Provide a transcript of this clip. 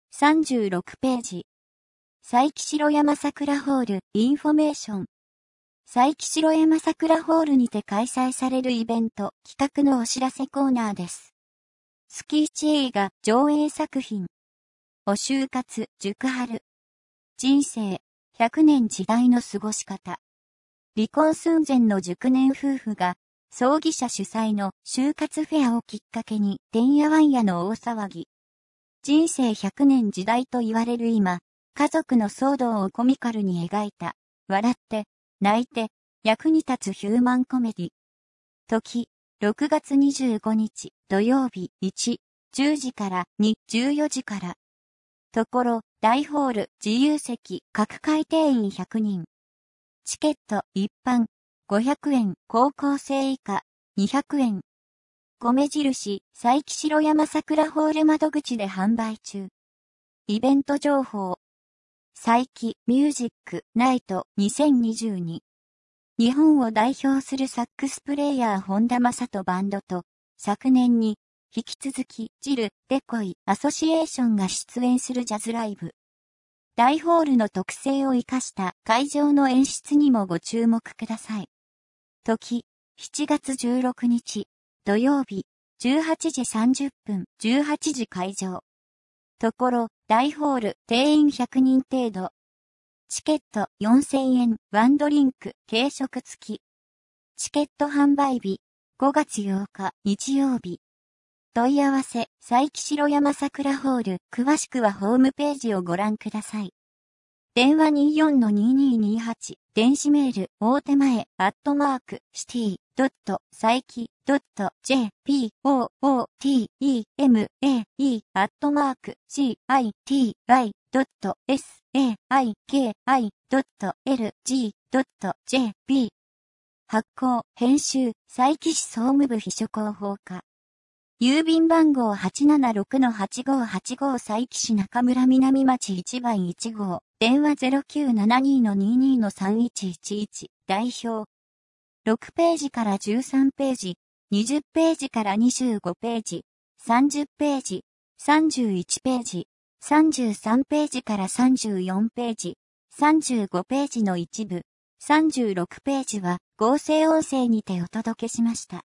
36ページ。佐伯城山桜ホール、インフォメーション。佐伯城山桜ホールにて開催されるイベント、企画のお知らせコーナーです。月1映画、上映作品。お就活、塾春。人生、100年時代の過ごし方。離婚寸前の熟年夫婦が、葬儀社主催の就活フェアをきっかけに、てんやわんやの大騒ぎ。人生100年時代と言われる今、家族の騒動をコミカルに描いた、笑って、泣いて、役に立つヒューマンコメディ。時、6月25日、土曜日、1、10時から2、14時から。ところ、大ホール、自由席、各回定員100人。チケット、一般、500円、高校生以下、200円。米印、佐伯城山桜ホール窓口で販売中。イベント情報。佐伯ミュージックナイト2022。日本を代表するサックスプレイヤー本田正人バンドと、昨年に、引き続き、ジル、デコイ、アソシエーションが出演するジャズライブ。大ホールの特性を生かした会場の演出にもご注目ください。時、7月16日。土曜日、18時30分、18時会場。ところ、大ホール、定員100人程度。チケット4000円、ワンドリンク、軽食付き。チケット販売日、5月8日、日曜日。問い合わせ、佐伯城山桜ホール、詳しくはホームページをご覧ください。電話 24-2228、電子メール、大手前、city.saiki.city.saiki.lg.jp。発行、編集、佐伯市総務部秘書広報課。郵便番号 876-8585 佐伯市中村南町1番1号。電話 0972-22-3111 代表。6ページから13ページ、20ページから25ページ、30ページ、31ページ、33ページから34ページ、35ページの一部、36ページは合成音声にてお届けしました。